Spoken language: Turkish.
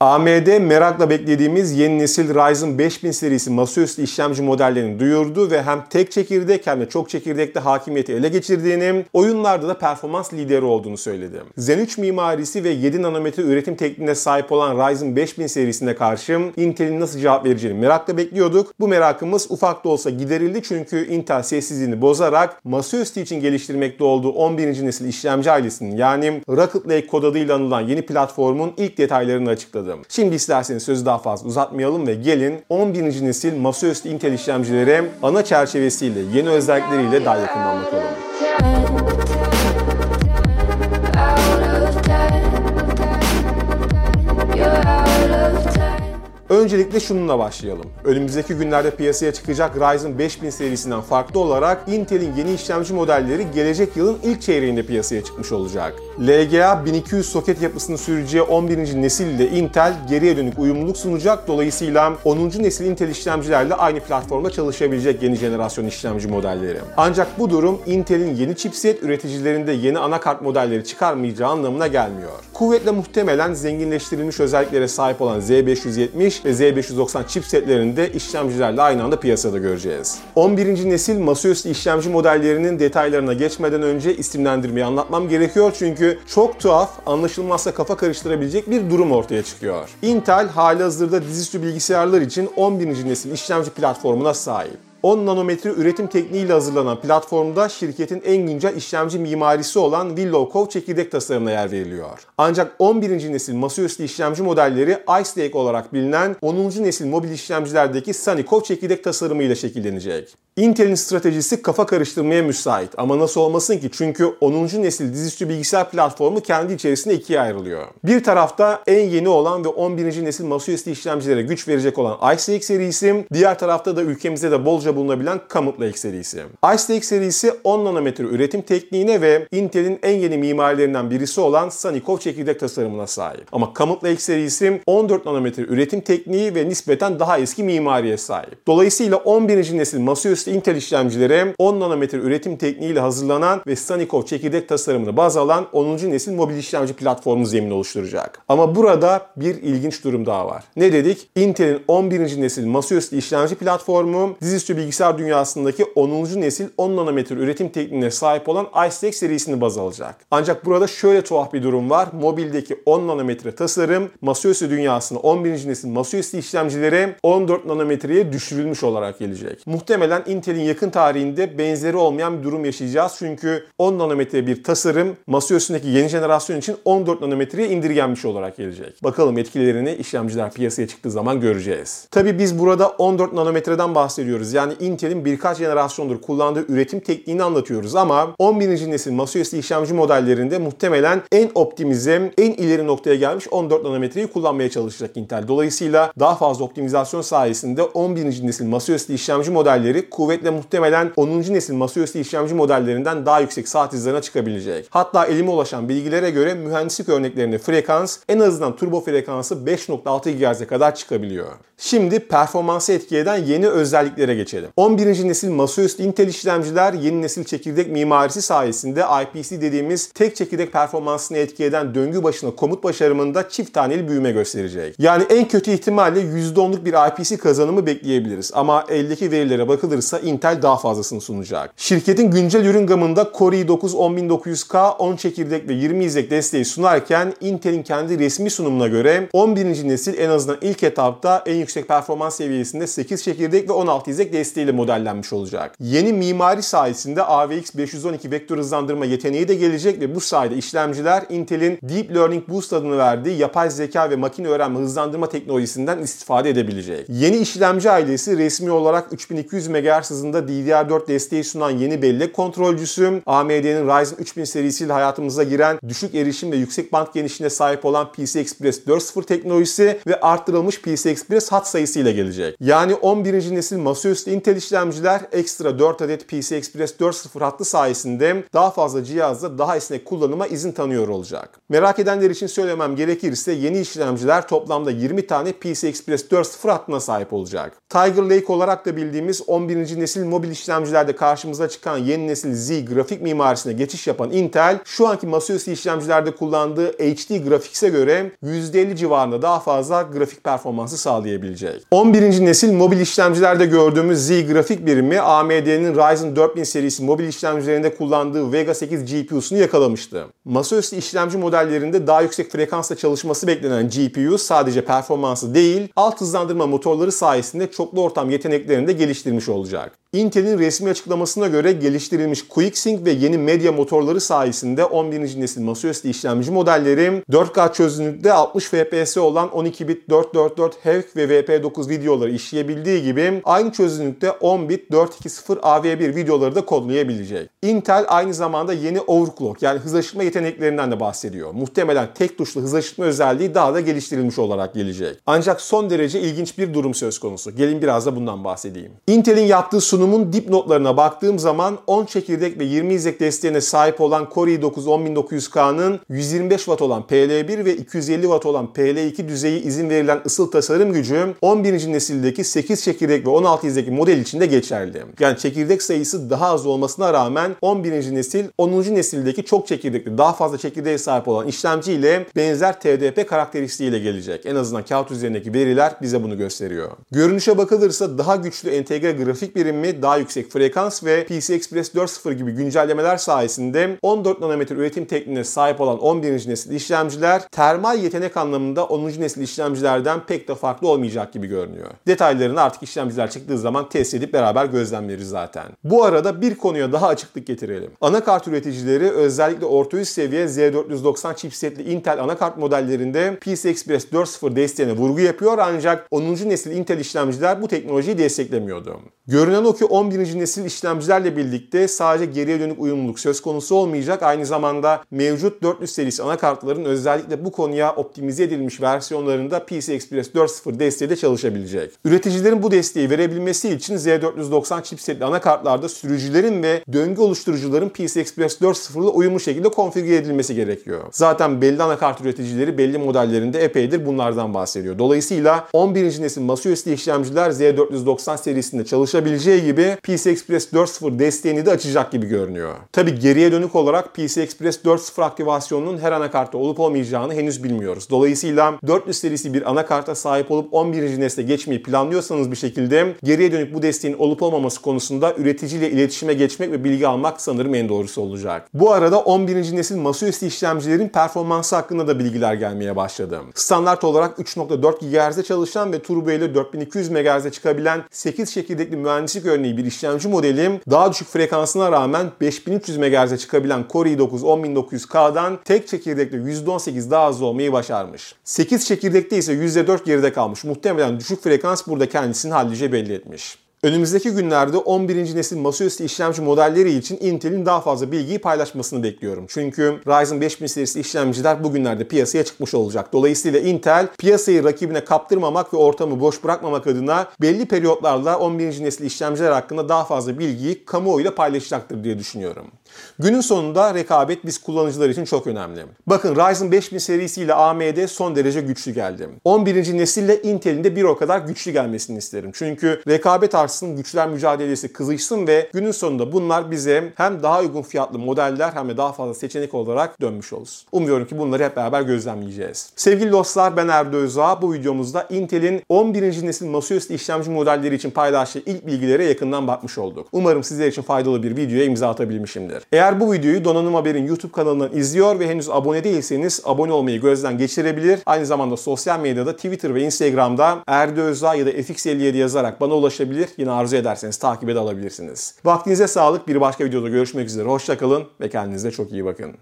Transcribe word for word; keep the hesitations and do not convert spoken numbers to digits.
A M D merakla beklediğimiz yeni nesil Ryzen beş bin serisi masaüstü işlemci modellerini duyurdu ve hem tek çekirdek hem de çok çekirdekte hakimiyeti ele geçirdiğini, oyunlarda da performans lideri olduğunu söyledi. Zen üç mimarisi ve yedi nanometre üretim tekniğine sahip olan Ryzen beş bin serisine karşı Intel'in nasıl cevap vereceğini merakla bekliyorduk. Bu merakımız ufak da olsa giderildi çünkü Intel sessizliğini bozarak masaüstü için geliştirmekte olduğu on birinci nesil işlemci ailesinin yani Rocket Lake kod adıyla anılan yeni platformun ilk detaylarını açıkladı. Şimdi isterseniz sözü daha fazla uzatmayalım ve gelin on birinci nesil masaüstü Intel işlemcilere ana çerçevesiyle, yeni özellikleriyle daha yakından bakalım. Öncelikle şununla başlayalım. Önümüzdeki günlerde piyasaya çıkacak Ryzen beş bin serisinden farklı olarak Intel'in yeni işlemci modelleri gelecek yılın ilk çeyreğinde piyasaya çıkmış olacak. L G A bin iki yüz soket yapısını süreceği on birinci nesil ile Intel geriye dönük uyumluluk sunacak. Dolayısıyla onuncu nesil Intel işlemcilerle aynı platformda çalışabilecek yeni jenerasyon işlemci modelleri. Ancak bu durum Intel'in yeni chipset üreticilerinde yeni anakart modelleri çıkarmayacağı anlamına gelmiyor. Kuvvetle muhtemelen zenginleştirilmiş özelliklere sahip olan Z beş yüz yetmiş ve Z beş yüz doksan chipsetlerinde işlemcilerle aynı anda piyasada göreceğiz. on birinci nesil masaüstü işlemci modellerinin detaylarına geçmeden önce isimlendirmeyi anlatmam gerekiyor çünkü çok tuhaf, anlaşılmazsa kafa karıştırabilecek bir durum ortaya çıkıyor. Intel halihazırda dizüstü bilgisayarlar için on birinci nesil işlemci platformuna sahip. on nanometre üretim tekniğiyle hazırlanan platformda şirketin en güncel işlemci mimarisi olan Willow Cove çekirdek tasarımına yer veriliyor. Ancak on birinci nesil masaüstü işlemci modelleri Ice Lake olarak bilinen onuncu nesil mobil işlemcilerdeki Sunny Cove çekirdek tasarımıyla şekillenecek. Intel'in stratejisi kafa karıştırmaya müsait ama nasıl olmasın ki, çünkü onuncu nesil dizüstü bilgisayar platformu kendi içerisinde ikiye ayrılıyor. Bir tarafta en yeni olan ve on birinci nesil masaüstü işlemcilere güç verecek olan Ice Lake serisi, diğer tarafta da ülkemizde de bolca bulunabilen Comet Lake serisi. Ice Lake serisi on nanometre üretim tekniğine ve Intel'in en yeni mimarilerinden birisi olan Sunny Cove çekirdek tasarımına sahip. Ama Comet Lake serisi on dört nanometre üretim tekniği ve nispeten daha eski mimariye sahip. Dolayısıyla on birinci nesil masaüstü Intel işlemcilere on nanometre üretim tekniğiyle hazırlanan ve Sunny Cove çekirdek tasarımını baz alan onuncu nesil mobil işlemci platformu zemini oluşturacak. Ama burada bir ilginç durum daha var. Ne dedik? Intel'in on birinci nesil masaüstü işlemci platformu dizüstü bilgisayar dünyasındaki onuncu nesil on nanometre üretim tekniğine sahip olan Ice Lake serisini baz alacak. Ancak burada şöyle tuhaf bir durum var. Mobildeki on nanometre tasarım masaüstü dünyasında on birinci nesil masaüstü işlemcilere on dört nanometreye düşürülmüş olarak gelecek. Muhtemelen Intel'in yakın tarihinde benzeri olmayan bir durum yaşayacağız. Çünkü on nanometre bir tasarım masaüstündeki yeni jenerasyon için on dört nanometreye indirgenmiş olarak gelecek. Bakalım etkilerini işlemciler piyasaya çıktığı zaman göreceğiz. Tabii biz burada on dört nanometreden bahsediyoruz. Yani Intel'in birkaç jenerasyondur kullandığı üretim tekniğini anlatıyoruz ama on birinci nesil masaüstü işlemci modellerinde muhtemelen en optimize, en ileri noktaya gelmiş on dört nanometreyi kullanmaya çalışacak Intel. Dolayısıyla daha fazla optimizasyon sayesinde on birinci nesil masaüstü işlemci modelleri kuvvetle muhtemelen onuncu nesil masaüstü işlemci modellerinden daha yüksek saat hızlarına çıkabilecek. Hatta elime ulaşan bilgilere göre mühendislik örneklerinde frekans en azından turbo frekansı beş nokta altı gigahertz'e kadar çıkabiliyor. Şimdi performansı etki eden yeni özelliklere geçelim. on birinci nesil masaüstü Intel işlemciler yeni nesil çekirdek mimarisi sayesinde I P C dediğimiz tek çekirdek performansını etki eden döngü başına komut başarımında çift taneli büyüme gösterecek. Yani en kötü ihtimalle yüzde onluk bir I P C kazanımı bekleyebiliriz ama eldeki verilere bakılırsa Intel daha fazlasını sunacak. Şirketin güncel ürün gamında Core i dokuz on bin dokuz yüz K, on çekirdek ve yirmi izlek desteği sunarken Intel'in kendi resmi sunumuna göre on birinci nesil en azından ilk etapta en yüksek performans seviyesinde sekiz çekirdek ve on altı izlek desteğiyle modellenmiş olacak. Yeni mimari sayesinde A V X beş yüz on iki vektör hızlandırma yeteneği de gelecek ve bu sayede işlemciler Intel'in Deep Learning Boost adını verdiği yapay zeka ve makine öğrenme hızlandırma teknolojisinden istifade edebilecek. Yeni işlemci ailesi resmi olarak üç bin iki yüz megahertz hızında D D R dört desteği sunan yeni bellek kontrolcüsü, A M D'nin Ryzen üç bin serisiyle hayatımıza giren düşük erişim ve yüksek band genişliğine sahip olan P C I Express dört nokta sıfır teknolojisi ve arttırılmış P C I Express hat sayısıyla gelecek. Yani on birinci nesil masaüstü Intel işlemciler ekstra dört adet P C I Express dört nokta sıfır hattı sayesinde daha fazla cihazda daha esnek kullanıma izin tanıyor olacak. Merak edenler için söylemem gerekirse yeni işlemciler toplamda yirmi tane P C I Express dört nokta sıfır hattına sahip olacak. Tiger Lake olarak da bildiğimiz on birinci nesil mobil işlemcilerde karşımıza çıkan yeni nesil Z grafik mimarisine geçiş yapan Intel, şu anki masaüstü işlemcilerde kullandığı H D Graphics'e göre yüzde elli civarında daha fazla grafik performansı sağlayabilecek. on birinci nesil mobil işlemcilerde gördüğümüz Z grafik birimi A M D'nin Ryzen dört bin serisi mobil işlemcilerinde kullandığı Vega sekiz G P U'sunu yakalamıştı. Masaüstü işlemci modellerinde daha yüksek frekansla çalışması beklenen G P U sadece performansı değil, alt hızlandırma motorları sayesinde çoklu ortam yeteneklerini de geliştirmiş olacak. Intel'in resmi açıklamasına göre geliştirilmiş QuickSync ve yeni medya motorları sayesinde on birinci nesil masaüstü işlemci modelleri dört K çözünürlükte altmış F P S olan on iki bit dört dört dört H E V C ve V P dokuz videoları işleyebildiği gibi aynı çözünürlükte on bit dört iki sıfır A V bir videoları da kodlayabilecek. Intel aynı zamanda yeni overclock yani hız aşırtma yeteneklerinden de bahsediyor. Muhtemelen tek tuşlu hız aşırtma özelliği daha da geliştirilmiş olarak gelecek. Ancak son derece ilginç bir durum söz konusu. Gelin biraz da bundan bahsedeyim. Intel'in yaptığı sunumun dipnotlarına baktığım zaman on çekirdek ve yirmi izlek desteğine sahip olan Core i dokuz on bin dokuz yüz K'nın yüz yirmi beş watt olan P L bir ve iki yüz elli watt olan P L iki düzeyi izin verilen ısıl tasarım gücü on birinci nesildeki sekiz çekirdek ve on altı izlek model için de geçerli. Yani çekirdek sayısı daha az olmasına rağmen on birinci nesil onuncu nesildeki çok çekirdekli daha fazla çekirdeğe sahip olan işlemci ile benzer T D P karakteristiğiyle gelecek. En azından kağıt üzerindeki veriler bize bunu gösteriyor. Görünüşe bakılırsa daha güçlü entegre grafik birimi, daha yüksek frekans ve P C I Express dört nokta sıfır gibi güncellemeler sayesinde on dört nanometre üretim tekniğine sahip olan on birinci nesil işlemciler termal yetenek anlamında onuncu nesil işlemcilerden pek de farklı olmayacak gibi görünüyor. Detaylarını artık işlemciler çıktığı zaman test edip beraber gözlemleriz zaten. Bu arada bir konuya daha açıklık getirelim. Anakart üreticileri özellikle orta üst seviye Z dört yüz doksan chipsetli Intel anakart modellerinde P C I Express dört nokta sıfır desteğine vurgu yapıyor ancak onuncu nesil Intel işlemciler bu teknolojiyi desteklemiyordu. Görünen o ki on birinci nesil işlemcilerle birlikte sadece geriye dönük uyumluluk söz konusu olmayacak. Aynı zamanda mevcut dört yüz serisi anakartların özellikle bu konuya optimize edilmiş versiyonlarında P C I Express dört nokta sıfır desteği de çalışabilecek. Üreticilerin bu desteği verebilmesi için Z dört yüz doksan chipsetli anakartlarda sürücülerin ve döngü oluşturucuların P C I Express dört nokta sıfır ile uyumlu şekilde konfigüre edilmesi gerekiyor. Zaten belli anakart üreticileri belli modellerinde epeydir bunlardan bahsediyor. Dolayısıyla on birinci nesil masaüstü işlemciler Z dört yüz doksan serisinde çalışabileceği gibi P C I Express dört nokta sıfır desteğini de açacak gibi görünüyor. Tabi geriye dönük olarak P C I Express dört nokta sıfır aktivasyonunun her anakartta olup olmayacağını henüz bilmiyoruz. Dolayısıyla dört yüz serisi bir anakarta sahip olup on birinci nesle geçmeyi planlıyorsanız bir şekilde geriye dönük bu desteğin olup olmaması konusunda üreticiyle iletişime geçmek ve bilgi almak sanırım en doğrusu olacak. Bu arada on birinci nesil masaüstü işlemcilerin performansı hakkında da bilgiler gelmeye başladı. Standart olarak üç nokta dört gigahertz'de çalışan ve turbo ile dört bin iki yüz megahertz'e çıkabilen sekiz çekirdekli mühendislik örneği bir işlemci modeli daha düşük frekansına rağmen beş bin üç yüz megahertz'e çıkabilen Core i dokuz on bin dokuz yüz K'dan tek çekirdekte yüzde on sekiz daha hızlı olmayı başarmış. sekiz çekirdekte ise yüzde dört geride kalmış. Muhtemelen düşük frekans burada kendisini hallice belli etmiş. Önümüzdeki günlerde on birinci nesil masaüstü işlemci modelleri için Intel'in daha fazla bilgiyi paylaşmasını bekliyorum. Çünkü Ryzen beş bin serisi işlemciler bugünlerde piyasaya çıkmış olacak. Dolayısıyla Intel piyasayı rakibine kaptırmamak ve ortamı boş bırakmamak adına belli periyotlarla on birinci nesil işlemciler hakkında daha fazla bilgiyi kamuoyuyla paylaşacaktır diye düşünüyorum. Günün sonunda rekabet biz kullanıcılar için çok önemli. Bakın Ryzen beş bin serisiyle A M D son derece güçlü geldi. on birinci nesille Intel'in de bir o kadar güçlü gelmesini isterim. Çünkü rekabet artsın, güçler mücadelesi kızışsın ve günün sonunda bunlar bize hem daha uygun fiyatlı modeller hem de daha fazla seçenek olarak dönmüş olsun. Umuyorum ki bunları hep beraber gözlemleyeceğiz. Sevgili dostlar, ben Erdo Özağ. Bu videomuzda Intel'in on birinci nesil masaüstü işlemci modelleri için paylaştığı ilk bilgilere yakından bakmış olduk. Umarım sizler için faydalı bir videoya imza atabilmişimdir. Eğer bu videoyu Donanım Haber'in YouTube kanalından izliyor ve henüz abone değilseniz abone olmayı gözden geçirebilir. Aynı zamanda sosyal medyada Twitter ve Instagram'da Erdo Özağ ya da F X elli yedi yazarak bana ulaşabilir. Yine arzu ederseniz takip ede alabilirsiniz. Vaktinize sağlık. Bir başka videoda görüşmek üzere. Hoşça kalın ve kendinize çok iyi bakın.